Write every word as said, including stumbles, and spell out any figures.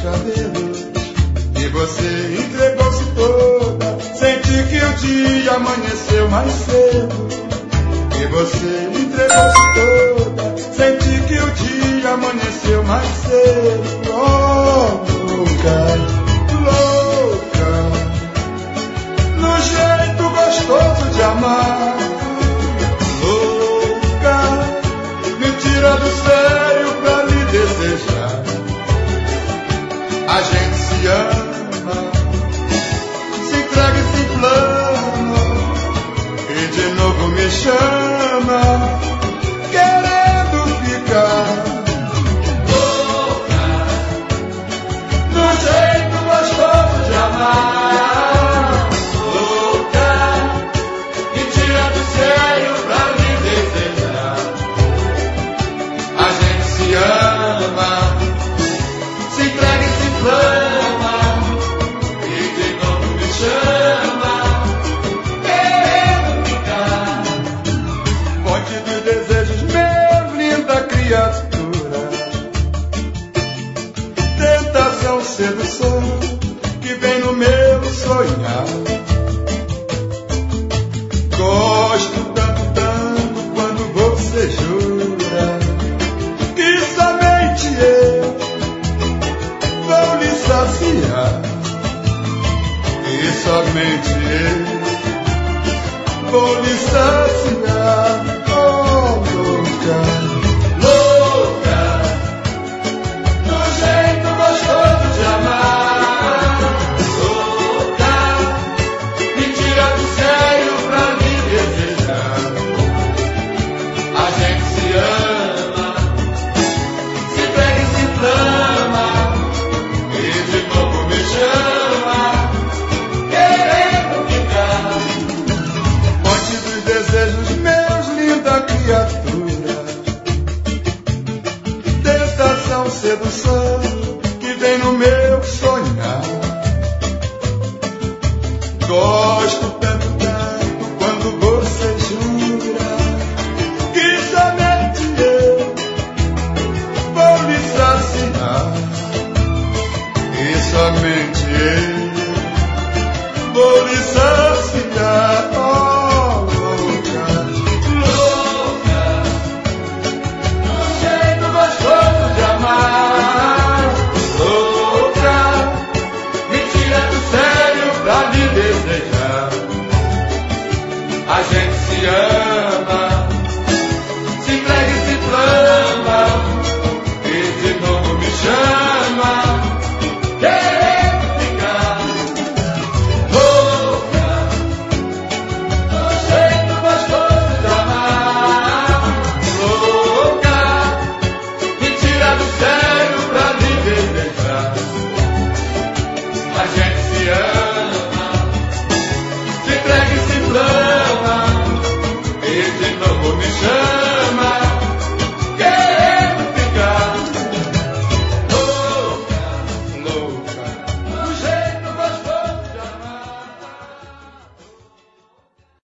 cabelos e você entregou-se toda. Senti que o dia amanheceu mais cedo e você entregou-se toda. Senti que o dia amanheceu mais cedo. Oh, louca, louca, no jeito gostoso de amar. Louca, me tira do sério pra lhe desejar. A gente se ama, se entrega e se inflama, e de novo me chama, querendo ficar. Louca, no jeito gostoso de amar. Louca, me tira do sério pra lhe desejar. A gente se ama, se entrega e se inflama, e de novo me chama, querendo ficar. Fonte dos desejos, meu linda criatura. Tentação, sedução, que vem no meu sonhar. Gosto tanto, tanto, quando você jura que somente eu vou lhe saciar, e somente eu vou lhe saciar. Oh, louca, louca, no jeito gostoso de amar. Louca, me tira do sério pra lhe desejar. A gente se ama, se pega e se inflama, e de novo me chama, querendo ficar. Fonte dos desejos meus, linda criatura. Tentação, sedução, que vem no meu sonhar. Gosto tanto, tanto, quando você jura que somente eu vou lhe saciar, e somente eu vou lhe